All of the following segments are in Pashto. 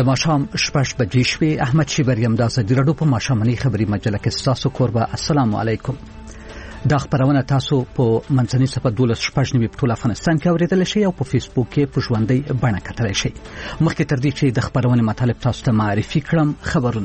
د ماښام 6 بجې شوې. احمد شیبریم د ازادي راډیو په ماښامنۍ خبري مجله کې ستاسو کوربه. السلام علیکم. دا خبرونه تاسو په منځنۍ صفحه 12 په ټول افغانستان کې اوریدل شي او په فیسبوک کې په ژوندۍ بڼه کتلی شي. مخکې تر دې چې د خبرونې مطالب تاسو ته معرفي کړم، خبرونه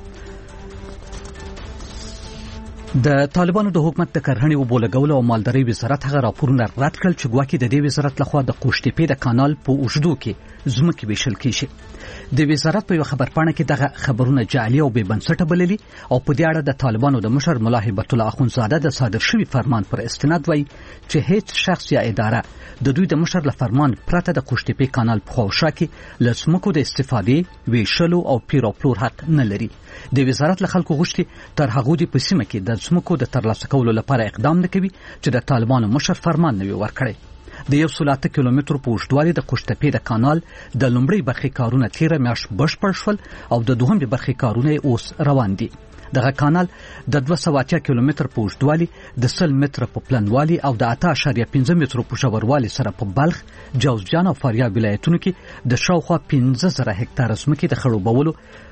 د طالبانو د حکومت د کرهڼې او بولګولو او مالدارۍ وزارت هغه راپورونه رد کړل چې ګواکې د دې وزارت لخوا د قوشتېپې د کانال په اوږدو کې ځمکې ویشل کیږي. د وزارت په یو خبرپاڼه کې دغه خبرونه جعلي او بې بنسټه بللي او په دې اړه د طالبانو د مشر ملا هیبت الله اخوندزاده د صادر شوي فرمان پر استناد وایي چې هیڅ شخص یا اداره د دوی د مشر له فرمان پرته د قوشتېپې کانال په خواوشا کې له ځمکو د استفادې، ویشلو او پیر او پلور حق نه لري. د وزارت له خلکو غوښتي تر هغو دې په سیمه کې د ځمکو د ترلاسه کولو لپاره اقدام نه کوي چې د طالبانو مشر فرمان نه وي ورکړی. د 108 کیلومترو په اوږدوالي د قوشتېپې د کانال د لومړۍ برخې کارونه تیره میاشت بشپړ شول او د دوهمې برخې کارونه اوس روان دي. دغه کانال د 280 کیلومتر په اوږدوالي د 100 متره په پلنوالي او د 8.5 مترو په ژوروالي سره په بلخ، جوزجان او فاریاب ولایتونو کې د شاوخوا 15,000 هکتاره ځمکې د خړوبولو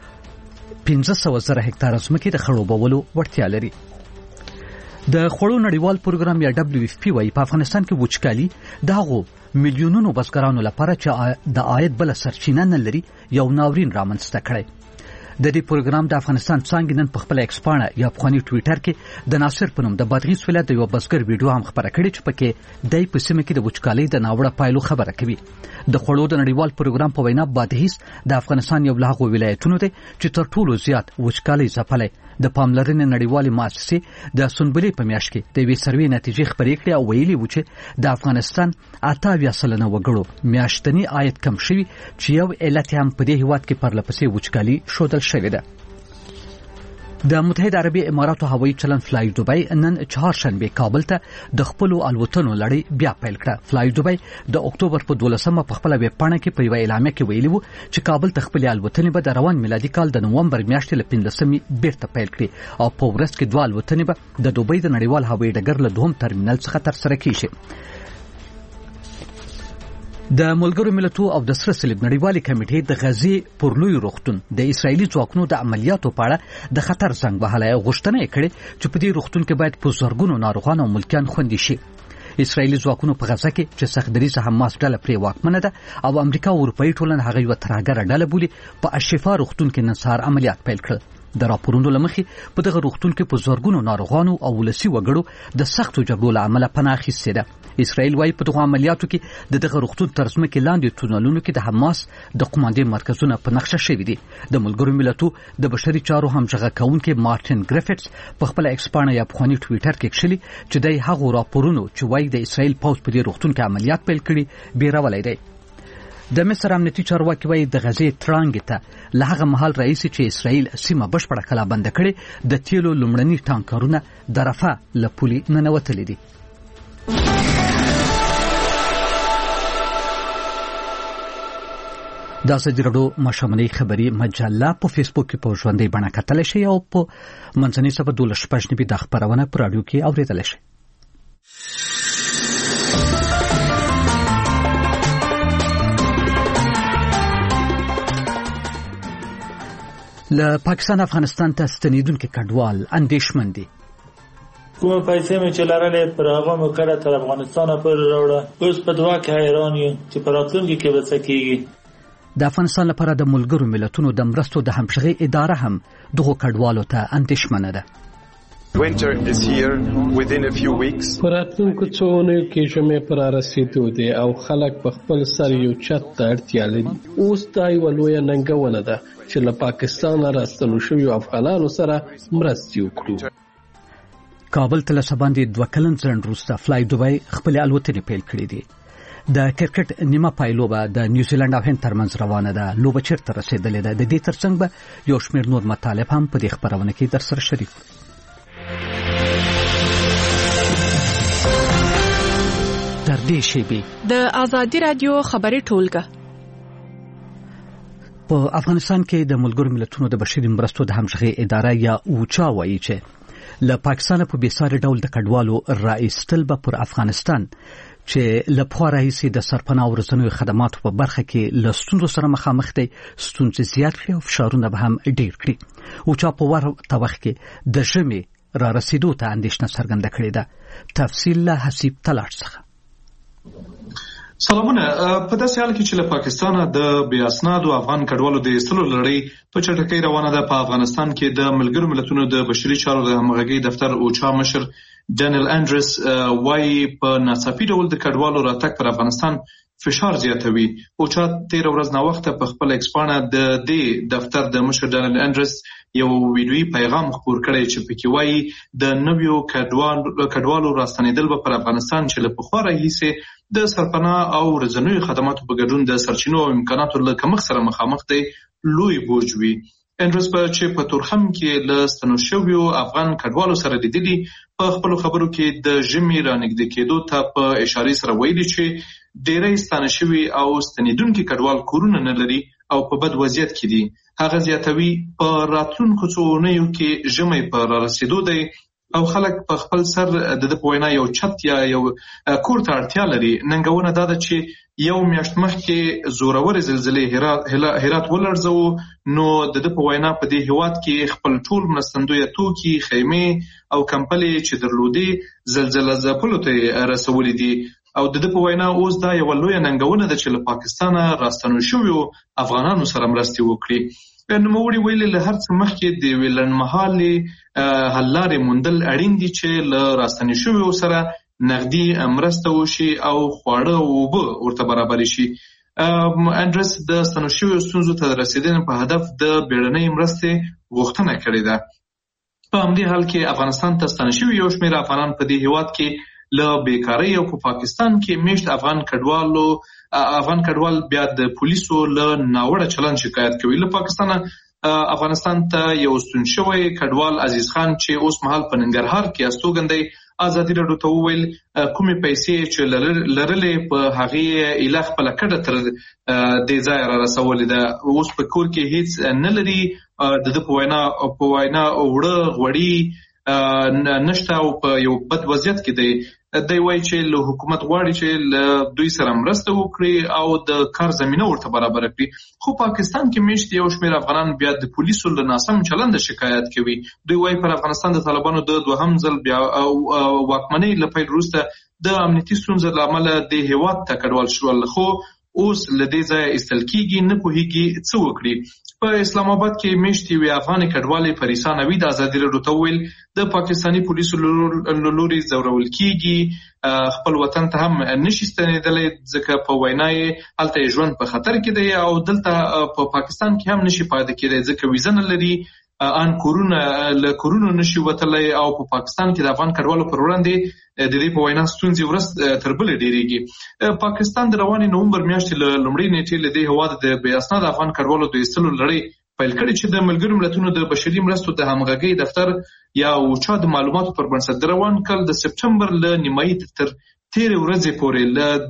15,000 هکتاره ځمکې د خړوبولو وړتیا لري. د خوړو نړیوال پروګرام یا WFP وايي په افغانستان کې وچکالي د هغو میلیونونو بزګرانو لپاره چې د عاید بل سرچینه نه لري یو ناورین رامنځته کړی. د دې پروګرام د افغانستان څنګه نن په خپل ایکسپاڼه یا پخوانی ټویټر کې د ناصر په نوم د بادغیس ولایت د یو بزګر ویډیو هم خبره کړې چې پکې دای په سیمه کې د وچکالۍ د ناوړه پایلو خبره کوي. د خوړو د نړیوال پروګرام په وینا بادغیس د افغانستان یو له هغو ولایتونو دی چې تر ټولو زیات وچکالۍ ځپلی. د پاملرنې نړیوالې مؤسسې د سنبلې په میاشت کې د یوې سروې نتیجې خپرې کړې او ویلي و چې د افغانستان 88% وګړو میاشتنی عاید کم شوی چې یو علت هم په دې هیواد کې پرلپسې وچکالي ښودل شوې ده. د متحده عربي اماراتو هوایي چلن فلای دوبۍ نن چهارشنبه کابل ته د خپلو الوتنو لړۍ بیا پیل کړه. فلای دوبۍ د اکتوبر په 12مه په خپل ویب پاڼه کې په یو اعلامیه کې ویلي وو چې کابل ته خپل الوتنې به د روان میلادي کال د نومبر میاشتې له 15مې بیرته پیل کړي او په ورځ کې 2 الوتنې به د دوبۍ د نړیوال هوایي ډګر له دوهم ترمینل څخه ترسره کیږي. د ملګرو ملتونو او د سره صلیب نړیوالې کمیټې د غزې پر لوی روغتون د اسرایلی ځواکونو د عملیاتو په اړه د خطر زنګ وهلی او غوښتنه یې کړې چې په دې روغتون کې باید په زرګونو ناروغان او ملکیان خوندي شي. اسرایلی ځواکونو په غزه کې چې سخت دریځه حماس ډله پرې واکمنه ده او امریکا او اروپایي ټولنه هغه یوه ترهګره ډله بولي، په الشفا روغتون کې نن سهار عملیات پیل کړل. د راپورونو له مخې په دغه روغتون کې په زرګونو ناروغانو او ولسي وګړو د سختو جګړو له امله پناه اخیستې ده. اسرائیل وايي په دغه عملیاتو کې د دغه روغتون تر ځمکې لاندې تونلونو کې د حماس د قوماندې مرکزونه په نقشه شوي دي. د ملګرو ملتونو د بشري چارو همغږی کوونکی مارټین ګریفټس په خپل ایکسپاڼه یا پخوانی ټویټر کې کښلي چې د هغو راپورونو چې وايي د اسرائیل پوځ په دې روغتون کې عملیات پیل کړي بیرولی دی. د مصر امنیتي چارواکي وايي د غزې ترانګې ته له هغه مهال راهیسې چې اسرائیل سیمه بشپړه کلابنده کړې د تیلو لومړني ټانکرونه د رفح له پولې ننوتلي دي. د ازادي راډیو ماښامنۍ خبري مجله په فیسبوک کې په ژوندۍ بڼه کتلی شئ او په منځنۍ صفحه 12 د خبرونه په راډیو کې اوریدلی شئ. له پاکستان افغانستان ته ستنېدونکي کډوال اندېښمن دي. کومه پیسې مې چې لرلې پر هغه مې کړه تر افغانستانه پورې راوړه. اوس په دعا کې حیران یم چې په راتلونکي کې به څه کېږي. د افغانستان لپاره د ملګرو ملتونو د مرستو د همغږۍ اداره هم دغو کډوالو ته اندېښمنه ده. Winter is here within a few weeks. پر راتلونکو څو اونیو کې ژمی پر رسیدو دی او خلک په خپل سر یو چت ته اړتیا لري. اوس دا یوه لویه ننګونه ده چې له پاکستانه راستنو شویو افغانانو سره مرستې وکړو. کابل ته له څه باندې 2 کلن ځنډ وروسته فلای دوبۍ خپلې الوتنې پیل کړې دي. د کرکټ نیمه پایلوبه د نیوزیلند او هند ترمنځ روانه ده. لوبه چیرته رسیدلې ده؟ د دې ترڅنګ به یو شمېر نور مطالب هم په دې خبرونه کې درسره شریک کړو. تر دې شیبې د ازادي راډیو خبري ټولګه په افغانستان کې د ملګرو ملتونو د بشري مرستو د همغږۍ اداره یا اوچا وایي چې له پاکستان په بېساري ډول د کډوالو را ایستل به پر افغانستان چې لپاره راهیسې د سرپناه او رسنیو خدماتو په برخه کې له ستونزو سره مخامخ دي، ستونزې زیات کړي او فشارونه به هم ډېر کړي. اوچا په ورته وخت کې د ژمي را رسیدو ته اندېښنه څرګنده کړې ده. تفصیل له حسیب تلاټ څخه. سلامونه. په داسې حال کې چې له پاکستانه د بې اسنادو افغان کډوالو د ایستلو لړۍ په چټکۍ روانه ده، په افغانستان کې د ملګرو ملتونو د بشري چارو د همغږۍ دفتر اوچا مشر ډانیل انډرس وايي په ناڅاپي ډول د کډوالو راتګ پر افغانستان فشار زیاتوي. اوچا 13 ورځ ناوخته په خپل ایکسپانه د دې دفتر د مشر ډانیل انډرس یو ویډیویي پیغام خپور کړی چې پکې وايي د نویو کډوالو راستنېدل به پر افغانستان چې له پخوا راهیسې د سرپناه او رسنیو خدماتو په ګډون د سرچینو او امکاناتو له کمښت سره مخامخ دی لوی بوج وي. انډرس چې په تورخم کې له ستنو شویو افغان کډوالو سره لیدلي، په خپلو خبرو کې د ژمي رانږدې کېدو ته په اشارې سره ویلي چې ډېری ستانه شوي او ستنېدونکي کډوال کورونه نه لري او په بد وضعیت کې دي. هغه زیاتوي په راتلونکو څو اونیو کې ژمی په رارسېدو دی او خلک په خپل سر د په وینا یو چت یا یو کور ته اړتیا لري. ننګونه دا ده چې یو میاشت مخکې زورورې زلزلې هرات ولړزاوه، نو د په وینا په دې هیواد کې خپل ټول مرستندویه توکي، خیمې او کمپلې چې درلودې زلزله ځپلو ته رسولې دي. او د په وینا اوس دا یو لوی ننګونه ده چې له پاکستانه راستنو شویو افغانانو سره مرستې وکړي. نوموړي ویلي له هر څه مخکې د یوې لنډمهالې حل لارې موندل اړین دي چې له راستنې شویو سره نغدي مرسته وشي او خواړه او اوبه ورته برابر شي. انډرس د ستنو شویو ستونزو ته د رسېدنې په هدف د بیړنۍ مرستې غوښتنه کړې ده. په همدې حال کې افغانستان ته ستانه شوي یو شمېر افغانان په دې هیواد کې له بیکارۍ او په پاکستان کې میشت افغان کډوال بیا د پولیسو له ناوړه چلند شکایت کوي. له پاکستانه افغانستان ته یو ستون شوی کډوال عزیز خان چې اوس مهال په ننګرهار کې استوګن دی، ازادي راډیو ته وویل کومې پیسې چې لرلې په هغې ایله خپله کډه تر دې ځایه را رسولې ده. اوس په کور کې هیڅ نه لري. د په وینا اوړه غوړي نشته او په یو بد وضعیت کې دی. دی وایي چې له حکومت غواړي چې له دوی سره مرسته وکړي او د کار زمینه ورته برابر کړي. خو پاکستان کې میشت یو شمېر افغانان بیا د پولیسو له ناسم چلنده شکایت کوي. دوی وایي پر افغانستان د طالبانو د دوهم ځل بیا واکمنۍ له پیل وروسته د امنیتي ستونزو له امله د هیواد ته کډوال شول، خو اوس له دې ځایه ایستل کېږي، نه پوهېږي څه وکړي. په اسلام آباد کې میشت یوې افغانې کډوالې فریسا نوید ازادي راډیو ته وویل د پاکستاني پولیسو له لوري ځورول کېږي، خپل وطن ته هم نشي ستنېدلی ځکه په وینا یې هلته یې ژوند په خطر کې دی او دلته په پاکستان کې هم نشي پاتې کېدی ځکه ویزه نه لري، ان کورونو نشي وتلی او په پاکستان کې د افغان کډوالو پر وړاندې د دې په وینا ستونزې ورځ تر بلې ډېرېږي. پاکستان د روانې نومبر میاشتې له لومړۍ نیټې له دې هېواده د بې اسناده افغان کډوالو د ایستلو لړۍ پیل کړې چې د ملګرو ملتونو د بشري مرستو د همغږۍ دفتر یا اوچا د معلوماتو پر بنسټ د روان کال د سپټمبر له نیمایي تر 13 ورځې پورې له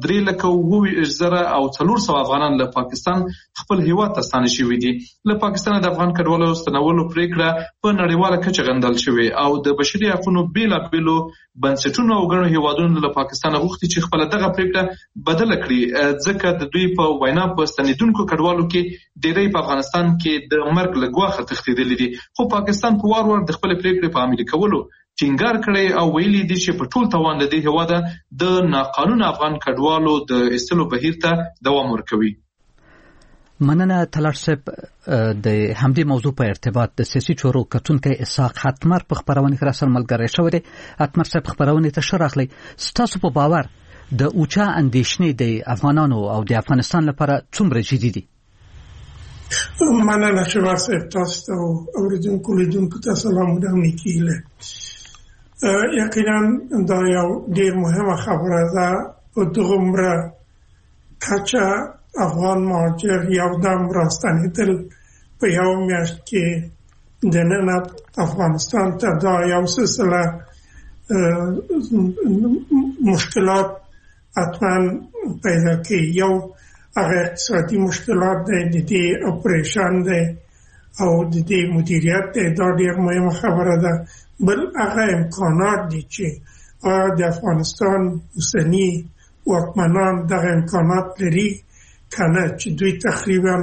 3,24,400 افغانان له پاکستان خپل هیواد ته ستانه شوي دي. له پاکستان د افغان کډوالو ستنولو پریکړه په نړیواله کچه غندل شوې او د بشري حقوقو بیلابیلو بنسټونو او ګڼو هیوادونو له پاکستان غوښتي چې خپل دغه پریکړه بدله کړي ځکه د دوی په وینا په ستنېدونکو کډوالو کې ډېری په افغانستان کې د مرګ له ګواښه تښتېدلي دي. خو پاکستان په وار وار د خپل پریکړې په عملي کولو ټینګار کړی او ویلي دي چې په ټول توان له دې هېواده د ناقانونه افغان کډوالو د ایستلو بهیر ته دوام ورکوي. مننه تلاټ صاحب. د همدې موضوع په ارتباط د سیاسي چارو کتونکی اسحاق حتمر په خبرونه کې راسره ملګری شوی دی. حتمر صاحب خبرونه ته ښه راغلی. ستاسو په باور د اوچا اندېښنې د افغانانو او د افغانستان لپاره څومره جدي دي؟ مننه چې واسه تاسو ته اوریدونکو لیدونکو ته سلام ودانې کیله. یقینا دا یو ډیر مهمه خبره ده. په دومره کچه افغان مهاجر یو دم راستنېدل په یو میاشت کې دننه افغانستان ته دا یو سلسله مشکلات حتما پیدا کوي. یو هغه اقتصادي مشکلات دی، د دې اپریشن دی او د دې مدیریت دی. دا ډیر مهمه خبره ده. بل هغه امکانات دي چې د افغانستان اوسنی واکمنان دغه امکانات لري کنه چې دوی تقریبا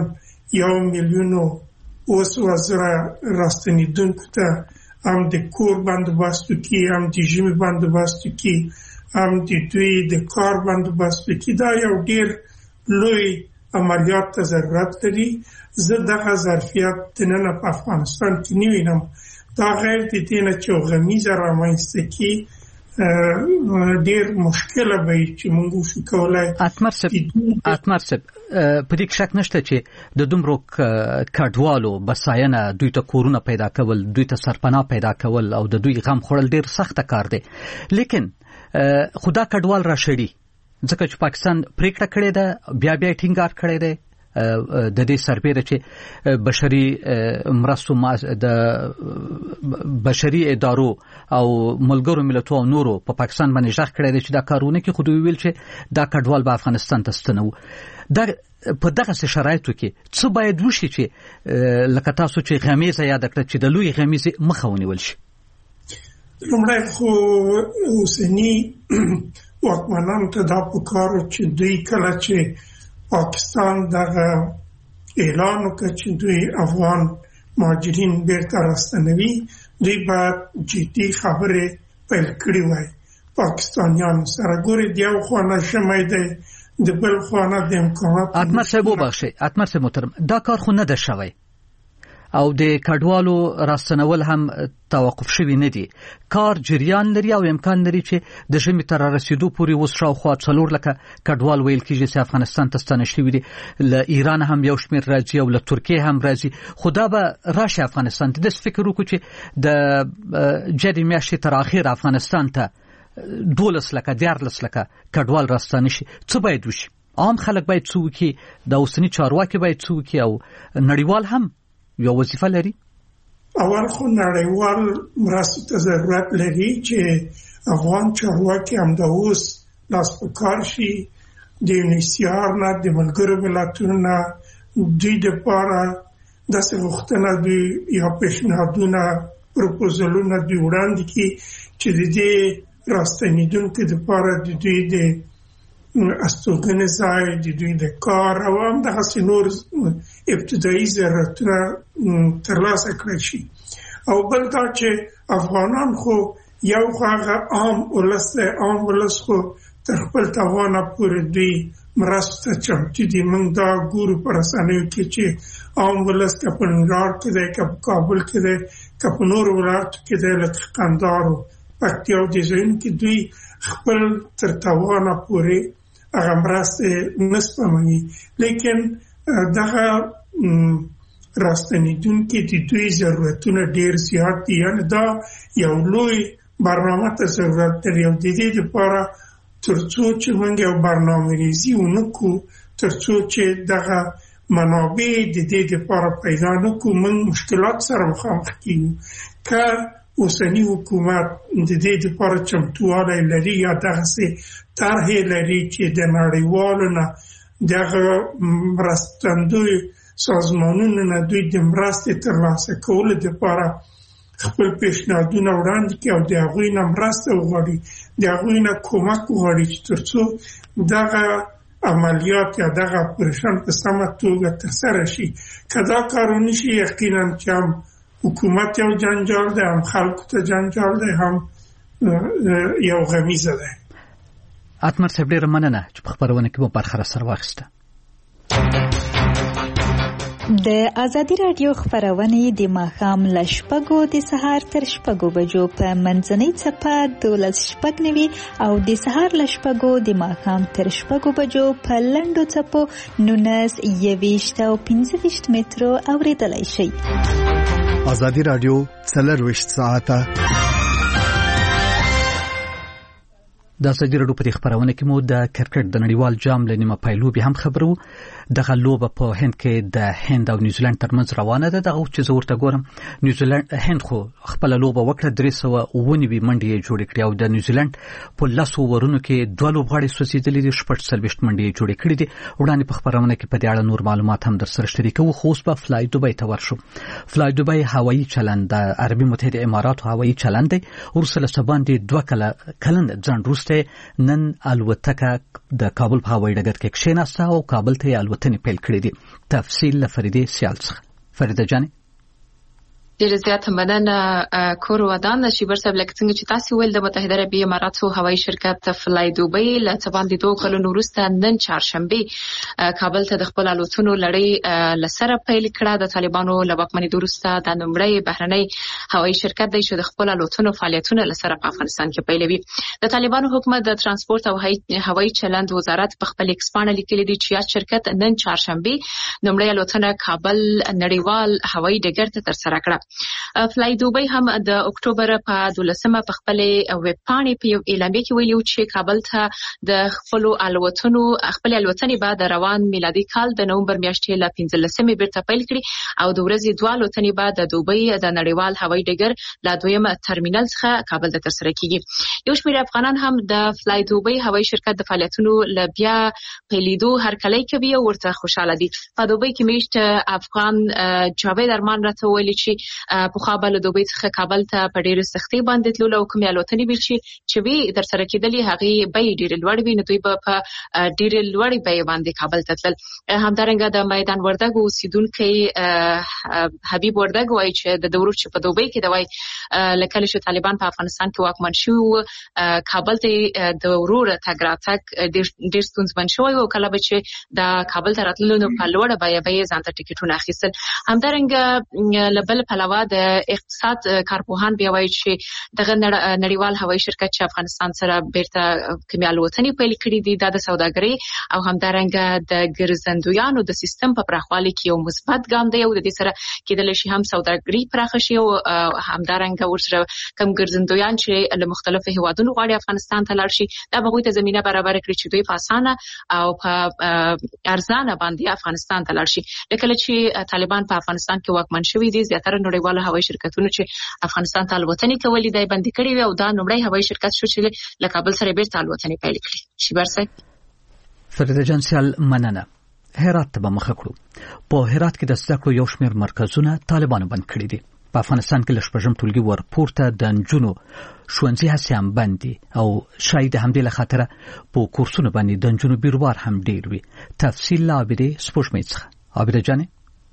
1,000,000 راستنیدونکو ته هم د کور بندوبست وکړي، هم د ژمي بندوبست وکړي، هم د دوی د کار بندوبست وکړي. دا یو ډیر لوی عملیات ته ضرورت لري. زه دغه ظرفیت دننه په افغانستان کې نه وینم. دا غیر د دې نه چې غمیزه رامنځته کړي ډیر مشکله به چې موږ وشو کولای. اتمر صاحب په دې شک نشته چې د دومره کډوالو بساینه دوی ته کورونه پیدا کول، دوی ته سرپناه پیدا کول او د دوی غم خورل ډیر سخت کار دی. لیکن خدا کډوال را شړي ځکه چې پاکستان پریکړه کړې ده، بیا ټینګار کړی دی د دې سربېره چې بشري مرستو د بشري ادارو او ملګرو ملتونو او نورو په پاکستان باندې ځخ کړی دی چې دا کارونه کې خو دوی ویل چې دا کډوال به افغانستان ته ستنو. دا په دغه شرایطو کې څه باید وشي چې لکه تاسو چې غمیزه یاد کړئ چې د لوی غمیزه مخه ونیول شي؟ لومړی خو اوسني واکمنان ته دا پکار چې دوی کله چې پاکستان دغه اعلان وکړ چې دوی افغان مهاجرین بیرته راستنوي، دوی باید جدي خبرې پیل کړې وای پاکستانیانو سره. ګورې د یو خوا نه شمی دی، د بل خوا نه د امکانات. اتمر صاحب وبخښئ، اتمر صاحب محترم، دا کار خو نه ده شوی او د کډوالو راستنول هم توقف شوی نه دي. کار جریان لري او امکان لري چې د ژمي تر رسیدو پورې اوس شاوخوا 4 لکه کډوال ویل کېږي چې افغانستان ته ستانه شوي دي. له ایران هم یو شمېر راځي او له ترکیې هم راځي. خو دا به راشي افغانستان ته. داسې فکر وکړو چې د جدي میاشتې تر اخره افغانستان ته 12 لکه 14 لکه کډوال راستانه شي. څه باید وشي؟ عام خلک باید څه وکړي، د اوسني چارواکي باید څه وکړي او نړیوال هم یو وظیفه لري؟ اول خو نړیوال مرستو ته ضرورت لري چې افغان چارواکي هم د اوس لاس په کار شي. د UNHCR نه، د ملګرو ملتونو نه دوی دپاره داسې غوښتنه دوی یا پیشنهادونه پروپوزلونه دوی وړاندې کړي چې د دې راستنیدونکو دپاره د دوی د استوګنې ځای، د دوی د کار او همدغسې نور ابتدایي ضرورتونه ترلاسه کړی شي. او بل دا چې افغانان خو یو خو هغه عام ولس دی، عام ولس خو تر خپل توانه پورې دوی مرستو ته چمتو دي. موږ دا ګورو په رسنیو کې چې عام ولس که په ننګرهار کې دی، که په کابل کې دی، که په نورو ولایتو کې دی، لکه قندهار او پکتیا او دې ځایونو کې دوی خپل تر توانه پورې هغه مرستې نه سپموي. لیکن دغه راستنیدونکي د دوی ضرورتونه ډېر زیات دي. یعنې دا یو لوی برنامه ته ضرورت لري او د دې لپاره تر څو چې موږ یو برنامه‌ریزي ونه کړو، تر څو چې دغه منابع د دې لپاره پیدا نه کړو، موږ مشکلات سره مخامخ کېږو. که اوسنی حکومت د دې لپاره چمتووالی لري یا دغسې طرحې لري چې د نړیوالو نه دغه مرستندوی سازمانونو نه دوی د مرستې ترلاسه کولو لپاره خپل پیشنهادونه وړاندې کړي او د هغوی نه مرسته وغواړي، د هغوی نه کومک وغواړي چې تر څو دغه عملیات یا دغه اپریشن په سمه توګه ترسره شي. که دا کار ونه شي، یقینا چې هم حکومت یو جنجال دی، هم خلکو ته جنجال دی، هم یو غمیزه دی. اتمر صاحب ډېره مننه چې په خپرونه کې مو برخه راسره واخیسته. د ازادي راډیو خبرونه د ماښام له 6 د سهار تر 6 بجو په منځنۍ څپه 12:09 او د سهار له 6 د ماښام تر 6 بجو په لنډو څپو 19:20 او 15 مترو اوریدلای شئ. ازادي راډیو 24 ساعته د ازادي راډیو په خبرونه کې مو د کرکټ د نړیوال جام لنیمه پایلوبي هم خبرو. دغه لوبه په هند کې د هند او نیوزیلند ترمنځ روانه ده. دغه چې زه ورته ګورم نیوزیلند هند خو خپل لوبه وکړه 390 منډې جوړې کړې او د نیوزیلند په 10 اورونو کې 2 لوبغاړي سوځېدلې دي 40 منډې جوړې کړې دي. وړاندې په خبرونه کې په دې اړه نور معلومات هم در سره شریکو. خو اوس په فلای دوبۍ ته ورشو. فلای دوبۍ هوایي چلند د عربي متحده اماراتو هوایي چلند دی. ورسره سباندې 2 کلن ځان روسته نن الوتکه د کابل په هوایي ډګر کې کښېناسته او کابل ته الوتنې پیل کړې دي. تفصیل له فریده سیال څخه. فریده جان ډیره زیاته مننه کور ودان شیبر صاحب. لکه څنګه چې تاسو ویل د متحده عربي اماراتو هوایي شرکت فلای دوبۍ له باندې 2 کلونو وروسته نن چهارشنبه کابل ته د خپل الوتنو لړۍ لسره پیل کړه. د طالبانو له واکمنۍ وروسته د نومړی بهرنۍ هوایي شرکت دی چې د خپل الوتنو فعالیتونه لسره په افغانستان کې پیلوي. د طالبانو حکومت د ترانسپورت او هوایي چلند وزارت په خپل ایکس پاڼه لیکلي دی چې شرکت نن چهارشنبه نومړی الوتنه کابل نړیوال هوایي ډګر ته ترسره کړه. فلای دوبۍ هم د اکتوبر په 12مه په خپل ویب پاڼې په یو اعلامیه کې ویلي چې کابل ته د خپل الوتنې بعد روان میلادي کال د نومبر میاشتې له 15مې بیرته پیل کړي او د ورځې 2 الوتنې بعد د دوبۍ د نړیوال هوایي ډګر له 2م ترمینل څخه کابل ته ترسره کیږي. یو شمېر افغانان هم د فلای دوبۍ هوایي شرکت د فعالیتونو ل بیا پیلیدو هرکلی کوي او ورته خوشاله دي. په دوبۍ کې میشت افغان جاوید ارمان راته ویلي چې په خابل دوبۍ څخه کابل ته په ډېر سختي باندې تلل او کومې الوتنې بل شي چې وی در سره کېدلې هغه به ډېر لوړ وي نو دوی په ډېر لوړ به باندې کابل ته تلل. همدارنګه د میدان وردګ اوسیدونکو حبیب وردګ وایي چې د دورو چې په دوبۍ کې دوی لکه چې طالبان په افغانستان کې واکمن شو کابل ته د ورور تګ راتګ ډېر ستونزمن شوی او کله به چې د کابل ته راتللو نو په لوړه به ځان ته ټیکټونه اخیستل. همدارنګه لبل پلوا د اقتصاد کارپوهان بیا وایي چې دغه نړیوال هوایي شرکت چې افغانستان سره بیرته کومې الوتنې پیل کړې دي د سوداګرۍ او همدارنګه د ګرځندویانو د سیستم په پراخوالي کې یو مثبت ګام دی او د دې سره کېدلی شي هم سوداګري پراخه شي او همدارنګه ورسره کم ګرځندویان چې له مختلفو هیوادونو غواړي افغانستان ته لاړ شي دا به هغوی ته زمینه برابر کړي چې دوی په اسانه او په ارزانه باندې افغانستان ته لاړ شي. لکه چې طالبان په افغانستان کې واکمن شوي دي زیاتره نړیوال هوایي شرکتونو چې افغانستان ته الوتنې کولې دی بندي کړې وي او دا نومړی هوایي شرکت شو چې له کابل سره بیرته الوتنې پیل کړې. شیبر صاحب فریده جان سیال مننه. هرات ته به مخه کړو. په هرات کې د زده کړو یو شمېر مرکزونه طالبانو بند کړي دي. په افغانستان کې له شپږم ټولګي ورپورته د نجونو ښوونځي هسې هم بند دي او شاید د همدې له خاطره په کورسونو باندې د نجونو بیروبار هم ډېر وي. تفصیل له عابدې سپوږمۍ څخه. عابده جانې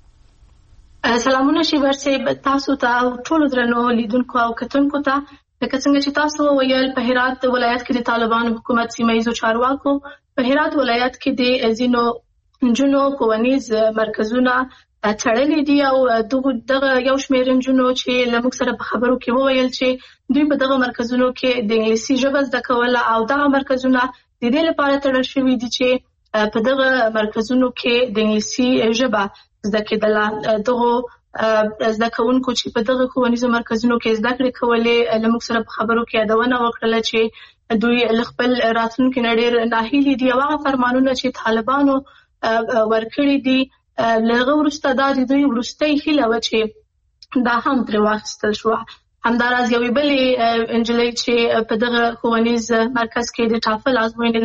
سلامونه شیبر صاحب تاسو ته او ټولو درنو لیدونکو او کتونکو ته. لکه څنګه چې تاسو ویل په هرات ولایت کې د طالبانو حکومت سیمه ییزو چارواکو په هرات ولایت کې د ځینو نجونو ښوونیز مرکزونه تړلي دي او دغه یو شمېر نجونو چې له موږ سره په خبرو کې وویل چې دوی په دغه مرکزونو کې د انګلیسي ژبه زده کوله او دغه مرکزونه د دې لپاره تړل شوي دي چې په دغه مرکزونو کې د انګلیسي ژبه زده کېدله. دغه زده کوونکو چې په دغه ښوونیزو مرکزونو کې زده کړې کولې له موږ سره په خبرو کې یادونه وکړله چې دوی له خپل راتلونکي نه ډېر ناهیلي دي او هغه فرمانونه چې طالبانو ورکړي دي له هغه وروسته دا د دوی وروستۍ هیله وه چې دا هم ترې واخیستل شوه. همداراز یوې بلې نجلۍ چې په دغه ښوونیز مرکز کې د ټافل ازموینې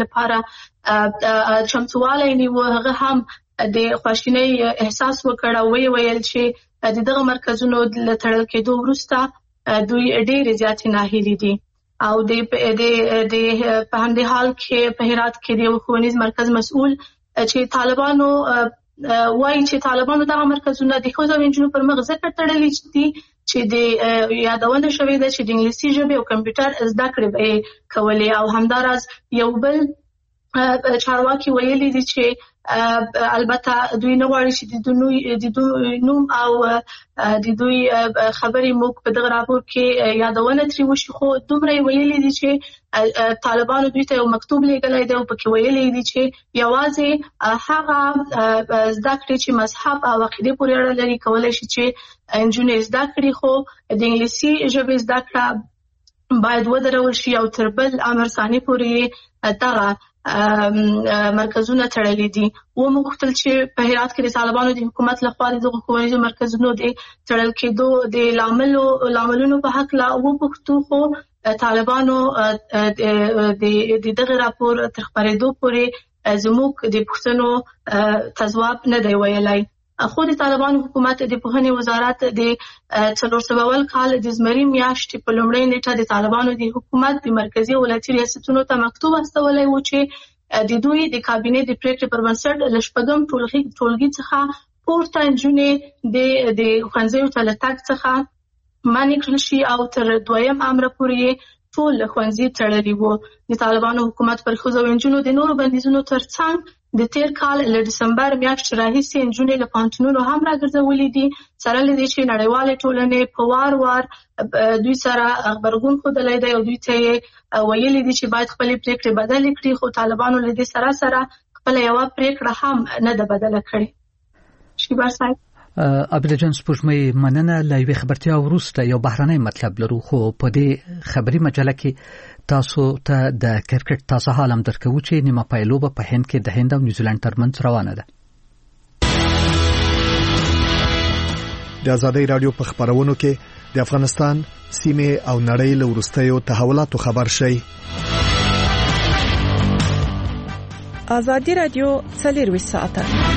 لپاره چمتووالی نیوه هغه هم د خواشینۍ احساس وکړ او ویل چې د دغه مرکزونو له تړل کېدو وروسته دوی ډېرې زیاتې ناهیلې دي او په همدې حال کې په هرات کې د یو ښوونیز مرکز مسؤل چې طالبانو وایي چې طالبانو دغه مرکزونه د ښځو او نجونو پر مخ ځکه تړلي دي چې د یادونه شوې ده چې د انګلیسي ژبې او کمپیوټر زده کړې به یې کولې. او همداراز یو بل چارواکي ویلي دي چې البته دوی نه غواړي چې د دوی نوم او د دوی خبرې موږ په دغه راپور کې یادونه ترې وشي خو دومره ویلي دي چې طالبانو دوی ته یو مکتوب لیږلی دی او پکې ویلي دي چې یوازې هغه زده کړې چې مذهب او عقیدې پورې اړه لري کولی شي چې نجونې زده کړي خو د انګلیسي ژبې زده کړه باید ودرول شي او تر بل امر ثاني پورې دغه مرکزونه تړلي دي. و موږ غوښتل چې په هرات کې د طالبانو د حکومت لخوا د دغه ښوونیزو مرکزونو د تړل کېدو د لاملونو په هکله وپوښتو، خو طالبانو د دغه راپور تر خپرېدو پورې زموږ د پوښتنو ته ځواب نه دی ویلی. خو د طالبانو حکومت د پوهنې وزارت د 400 کال د زمري میاشتې په لومړۍ نیټه د طالبانو د حکومت د مرکزي ولایتي ریاستونو ته مکتوب استولی و چې د دوی د کابینې د پریکړې پر بنسټ له شپږم ټولګي څخه پورته نجونې د ښوونځیو ته له تګ څخه منع کړل شي او تر 2م امر پورې ټول ښوونځي تړلي وو. د طالبانو حکومت پر ښځو او نجونو د نورو بندیزونو ترڅنګ د تیر کال له دسمبر میاشتې راهیسې نجونې له پوهنتونونو هم راګرځولې دي، سره له دې چې نړیوالې ټولنې په وار دوی سره غبرګون ښودلی دی او دوی ته یې ویلي دي چې باید خپلې پرېکړې بدلې کړي، خو طالبانو له دې سره خپله یوه پرېکړه هم نه ده بدله کړې. شیبر صاحب عبدالله جان سپوږمۍ، مننه. له یوې خبرتیا وروسته یو بهرنی مطلب لرو، خو په دې خبري مجله کې تاسو ته د کرکټ تازه حال هم درکوو چې نیمه پای لوبه په هند کې د هند او نیوزیلند ترمنځ روانه ده. د آزادۍ رادیو په خبرونو کې د افغانستان سیمه او نړۍ له وروستیو تحولاتو خبر شي. آزادۍ رادیو 24 ساعته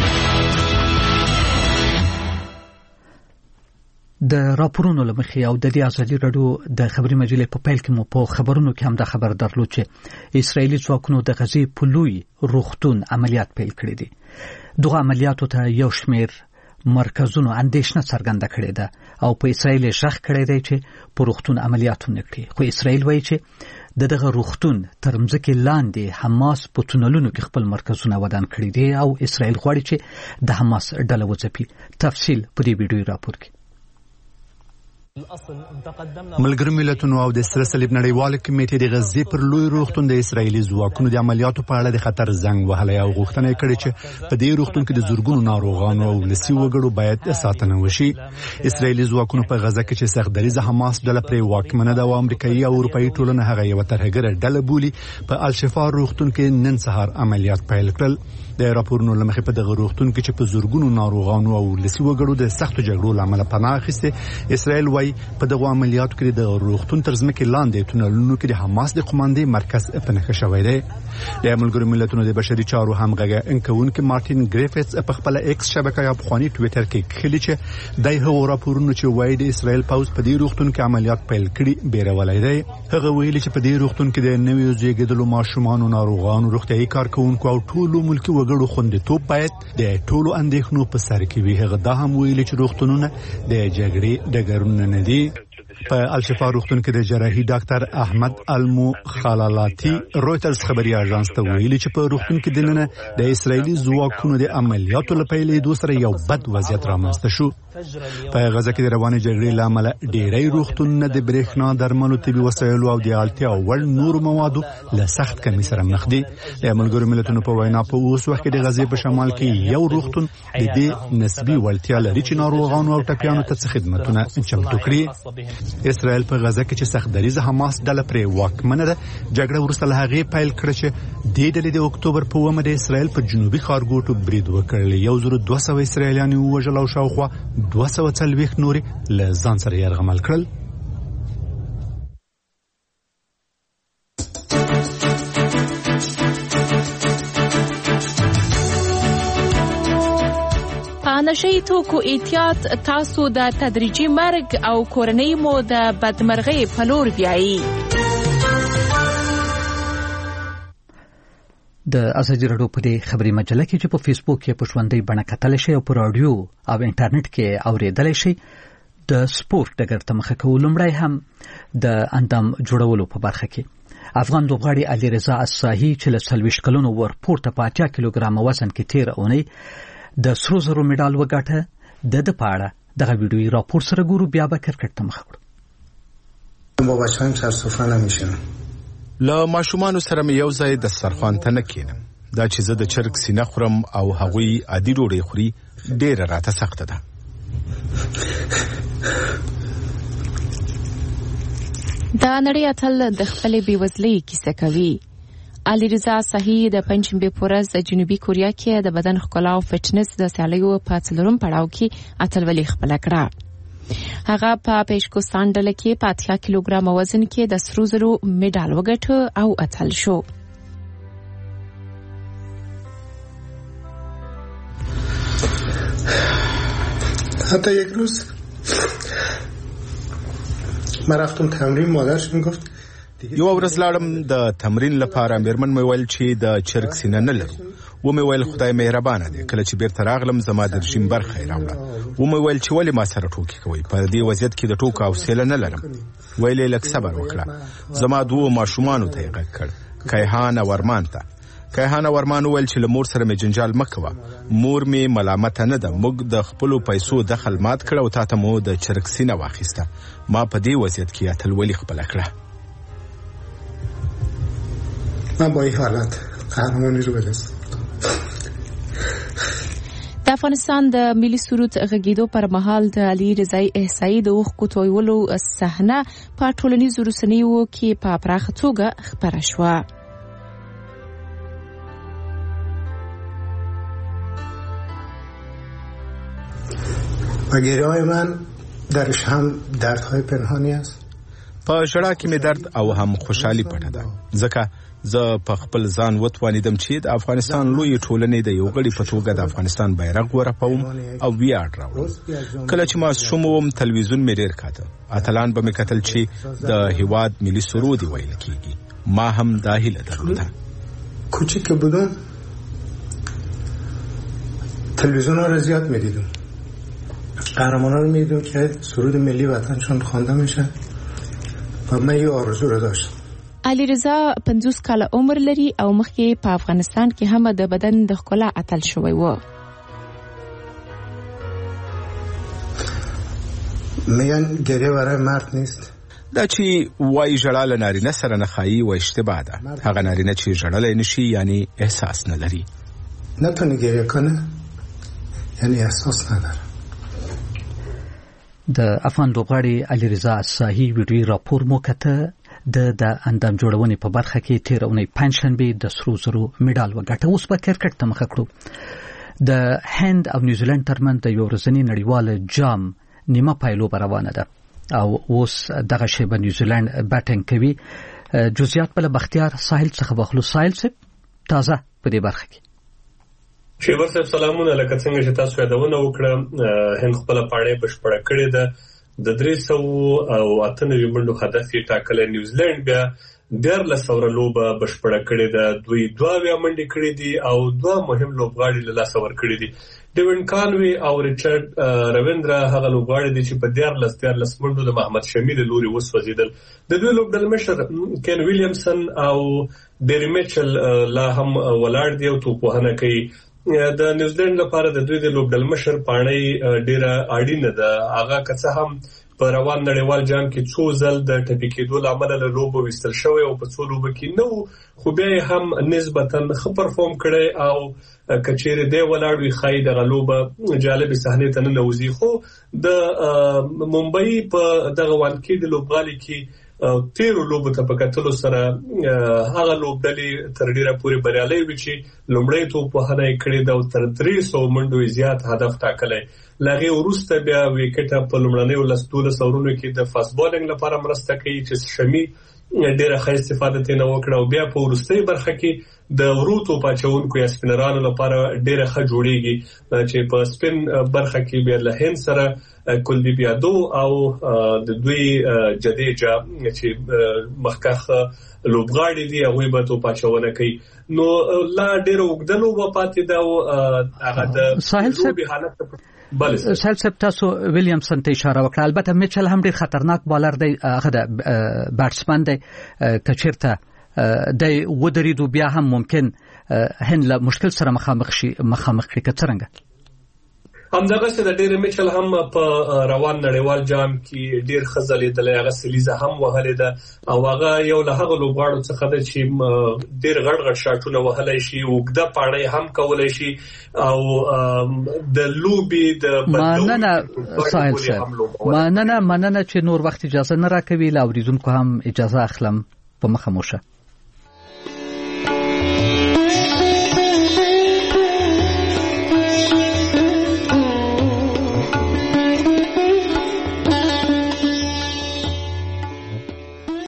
د راپورونو لمخې او د دې آزادۍ رادیو د خبري مجلې په پیل کې مو په خبرونو کې هم دا خبر درلود چې اسرایلی ځواکونو د غزې په لوی روغتون عملیات پیل کړی دي. دغه عملیاتو ته یو شمېر مرکزونو اندېښنه څرګنده کړې ده او په اسرایل ژغ کړی دی چې په روغتون عملیات ونه کړي، خو اسرایل وایي چې دغه روغتون تر مځکې لاندې حماس په تونلونو کې خپل مرکزونه ودان کړي دي او اسرایل غواړي چې د حماس ډله وځپي. تفصیل په دې ویډیو راپور کې. ملګرو ملتونو او د سره صلیب نړیوال کمیټې د غزې پر لوی روغتون د اسرایلی ځواکونو د عملیاتو په اړه د خطر زنګ وهلی او غوښتنه کړې چې په دې روغتون کې د زورګونو ناروغانو او ولسي وګړو باید ساتنه وشي. اسرایلی ځواکونو په غزه کې چې سختدریزه حماس ډله پرې واکمنه ده او امریکایي او اروپایي ټولنه هغه یوه ترهګره ډله بولي، په الشفا روغتون کې نن سهار عملیات پیل کړل. د راپورونو لمخې په دغه روغتون کې چې په زورګونو ناروغانو او ولسي وګړو د سختو جګړو له امله پناه اخیستې، اسرایل وایي په دغه عملیاتو کې د روغتون تر ځمکې لاندې تونلونو کې د حماس د قوماندې مرکز په نښه شوی دی. د ملګرو ملتونو د بشري چارو همغږی انکوونکي مارټین ګریفټس په خپل ایکس شبکه یا پخواني ټویټر کې کړي چې د هغو راپورونو چې وایي د اسرایل پوځ په دې روغتون کې عملیات پیل کړي بیرولای دی. هغه ویلي چې په دې روغتون کې د نویو زیږیدلو ماشومانو، ناروغانو، روغتیايي کارکوونکو او ټولو ملکي وګړو خوندیتوب باید د ټولو اندېښنو په سر کې وي. هغه دا هم ویلي چې روغتونونه د جګړې ډګرونه نه دي. په الشفا روغتون کې د جراحي ډاکټر احمد المو خلالاتی رويټرز خبري اژانس ته ویلي چې په روغتون کې دننه د اسرایلی ځواکونو د عملیاتو لپاره دوسره یو بد وضعیت رامنځته شو. په غزه کې د روانې جګړې لامل ډېری روغتونونه د برېښنا، درملو، طبي وسایلو او د اړتیا وړ نورو موادو له سخت کمی سره مخ دي. د ملګرو ملتونو په وینا په اوس وخت کې د غزې په شمال کې یو روغتون د دې نسبي وړتیا لري چې ناروغانو او ټپیانو ته خدمتونه چمتو کړي. اسرائیل په غزه کې چې سختدریزه حماس ډله پرې واکمنه ده، جګړه وروسته له هغې پیل کړه چې د ډلې د اکتوبر په 1 د اسرائیل په جنوبي ښارګوټو برید وکړل. 1200 اسرائیلیان ووژل او شاوخوا 240 نوري له ځان سره یرغمل کړل. نشئی توکو احتیاط تاسو د تدریجي مرګ او کورنۍ مو د بدمرغۍ په لور بیایي. د ازادي رادیو په دې خبري مجله کې چې په فیسبوک کې په ژوندۍ بڼه کتل شي او په رادیو او انټرنیټ کې اوریدل شي، د سپورت ډګر ته مخه کوو. لومړی هم د اندام جوړولو په برخه کې افغان لوبغاړي علي رضا اساهي چې له 40 کلونو ورپورته په 80 کیلوګرام وزن کې تیر اونۍ د سرو زرو میډال وګټه. د پاړه دغه ویډیویي راپور سره ګورو، بیا به کرکټ ته مخ کړو. با بچه‌ام سر سفره نمیشم. له ماشومانو سره مې یو ځای دسترخوان ته نه کینم. دا چې زه د چرګ سینه خورم او هغوی عادي ډوډۍ خوري ډېره راته سخته ده. دا نړۍ اتل د خپلې بېوزلۍ کیسه کوي. علیرضا صحیح د پنځمبه پورز د جنوبي کوریا کې د بدن ښکلا او فټنس د سیالیو په څلورم پړاو کې اتلولي خپل کړه. هغه په پیشکوستان ډله کې په 80 کیلوګرام وزن کې د سرو زرو میډال وګټه او اتل شو. حتی یک روز من رفتم تمرین، مادرش میگفت یو ورځ لاړم د تمرین لپاره. میرمن مې ویل چې د چرګ سینه نه لرو. و مې ویل خدای مهربانه دی. کله چې بیرته راغلم زما د رژیم برخه یې راوړه. و مې ویل چې ولې ما سره ټوکې کوئ؟ په دې وضعیت کې د ټوکو حوصله نه لرم. ویل یې لږ صبر وکړه. زما دوه ماشومانو ته یې غږ کړ، کیهان او ارمان ته. کیهان او ارمان ویل چې له مور سره مې جنجال مه کوه. مور مې ملامته نه ده. موږ د خپلو پیسو دخل مات کړ او تاته مو د چرګ سینه واخیسته. ما په دې وضعیت کې اتلولي خپله کړه. من با این حالت قهرمانی رو برسم. د افغانستان د ملي سرود غږیدو پر مهال د علي رضای احصایي د اوښکو تویولو صحنه په ټولنیزو رسنیو کې په پراخه توګه خپره شوه. و گریه‌های من درش هم دردهای پنهانی است. په ژړا کې مې درد او هم خوشحالي پټه ده. ځکه زه په خپل ځان وتوانیدم چې د افغانستان لوی ټولنې د یو غړي په توګه د افغانستان بیرغ ورپوم او ویاړ راوړم. کله چې ما شوم تلویزیون مې ډېر کاته. اتلان به مې کتل چې د هیواد ملي سرود ویل کیږي. ما هم دا هیله درلوده. کوچیک که بودم تلویزیون ها رو زیاد میدیدم. قهرمانا رو میدیدم که سرود ملی وطنشون خوانده میشه و من یه آرزو رو داشتم. علیرضا 50 کاله عمر لري او مخکې په افغانستان کې هم د بدن د ښکلا اتل شوی و. میگن گریه برای مرد نیست. دا چې وای ژړا له نارینه سره نه ښایي و اشتباه ده. هغه نارینه چې ژړلی نشي یعنی احساس نه لري. نتونه گریه کنه یعنی احساس نداره. د افغان لوبغاړي علیرضا صحیح ویډیو راپور مو کته د اندام جوړونې په برخه کې تیر اونۍ پنځشنبه د سرو زرو میډال وګټه. اوس په کرکټ ته مخه کړو. د هند او نیوزیلند ترمنځ د یو ورځني نړیوال جام نیمه پایلو روانه ده او اوس دغه شیبه نیوزیلند بیټینګ کوي. جزئیات بل بختیار ساحل څخه واخلو. ساحل صاحب تازه په دې برخه کې. شیبر صاحب سلامونه. لکه څنګه چې تاسو یادونه وکړه هند خپل پاړې بشپړه کړې ده. د 398 منډو هدف یې ټاکلی. نیوزیلند بیا 14 لوبه بشپړه کړې ده. دوی 2 منډې کړې دي او 2 مهم لوبغاړي له لاسه ورکړي دي. ډیوین کانوي او ریچارډ رویندرا هغه لوبغاړي دي چې په 14 منډو د محمد شمي له لوري وسوځیدل. د دوی لوبډل مشر کین ویلیامسن او ډیری میچل لا هم ولاړ دي او توپوهنه کوي. د نیوزیلند لپاره د دوی د لوبډل مشر پاڼۍ ډیره اړینه ده. هغه که څه هم په روان نړیوال جام کې څو ځل د ټپي کېدو له امله له لوبو ویستل شوی او په څو لوبو کې نه و، خو بیا هم نسبتا ښه پرفورم کړی او که چیرې دی ولاړ وي ښایي دغه لوبه جالبې صحنې ته ننوځي. خو د ممبئی په دغه وانکې د لوبغالي کې تیرو لوبو ته په کتلو سره هغه لوبډلې تر ډیره پورې بریالۍ وي چې لومړی توپوهنه یې کړې ده او تر 300 منډو زیات هدف ټاکلی. له هغې وروسته بیا ویکټه په لومړنیو 12 اورونو کې د فاست بالینګ لپاره مرسته کوي چې شمي ډیره ښه استفاده ترې نه وکړه او بیا په وروستۍ برخه کې د ورو توپ اچوونکو یا سپینرانو لپاره ډیره ښه جوړیږي چې په سپین برخه کې بیا له هند سره کلدیپ یادو او د دوی جدیجا چې مخکښ لوبغاړي دي هغوی به توپ اچونه کوي. نو لا ډیره اوږده لوبه پاتې ده او هغه د لوبې حالت سهیل صاحب تاسو ویلیامسن ته اشاره وکړه. البته میچل هم ډیر خطرناک بالر دی، هغه د بیټسمن دی، که چیرته دی ودرېدو بیا هم ممکن هند له مشکل سره مخامخ کړي که څرنګه. همدغسې د ډیری میچل هم په روان نړیوال جام کې ډیر ښه ځلېدلی، هغه سلیزه هم وهلې ده او هغه یو له هغه لوبغاړو څخه ده چې ډیر غټ غټ شاټونه وهلی شي، اوږده پاڼۍ هم کولی شي او د لوبې د مننه ساحل صاحب، مننه چې نور وخت اجازه نه راکوي. له اورېدونکو هم اجازه اخلم. په مخه مو شه.